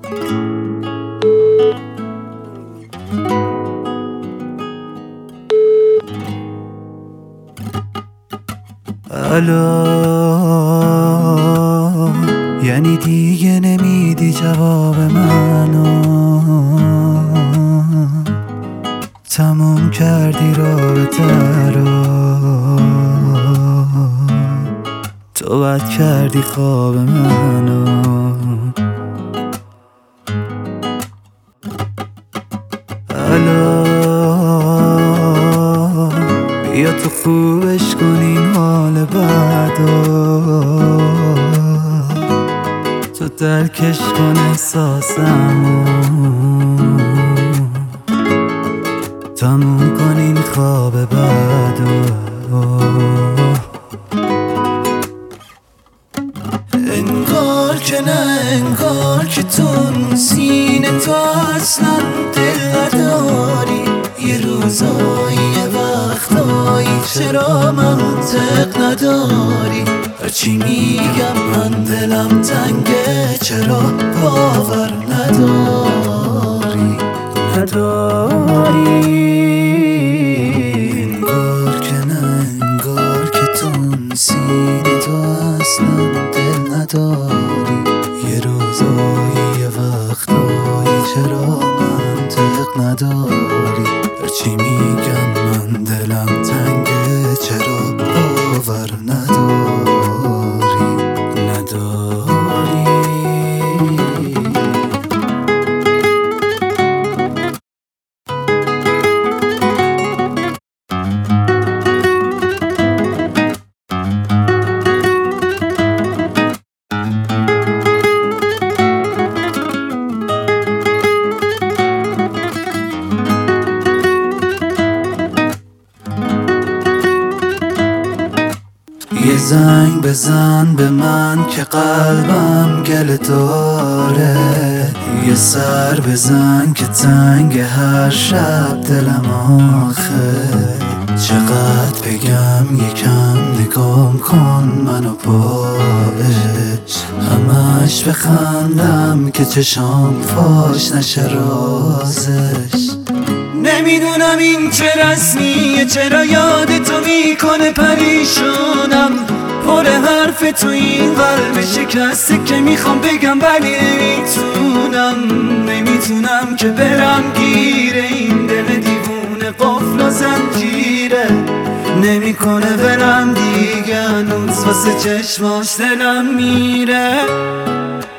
الو، یعنی دیگه نمیدی جواب منو، تموم کردی رابطه رو، تو بد کردی خواب منو. الو، بیا تو خوبش کن این حال بعدو، تو درکش کن احساسمو، تموم کن این خواب بعدو. انگار که نه، انگار که تو سینه تو اصلا دل نداری، یه روزایی یه وقتایی چرا منطق نداری، هرچی میگم من دلم تنگه چرا باور نداری. انگار که نه، انگار که تو سینه تو اصلا دل نداری، یه روزایی یه وقتایی چرا منطق نداری، هرچی میگم من دلم تنگه چرا باور نداری. یه زنگ بزن به من که قلبم گله داره، یه سر بزن که تنگ هر شب دلم آخه، چقدر بگم یکم نگام کن منو باش، همش بخندم که چشام فاش نشه رازش. نمیدونم این چه رسمیه، چرا یاد تو میکنه پریشونم، پر حرف تو این قلب شکسته که میخوام بگم ولی نمیتونم که برم گیره این دل دیوونه قفل و زنجیره، نمیکنه برم دیگه هنوز واسه چشماش دلم میره.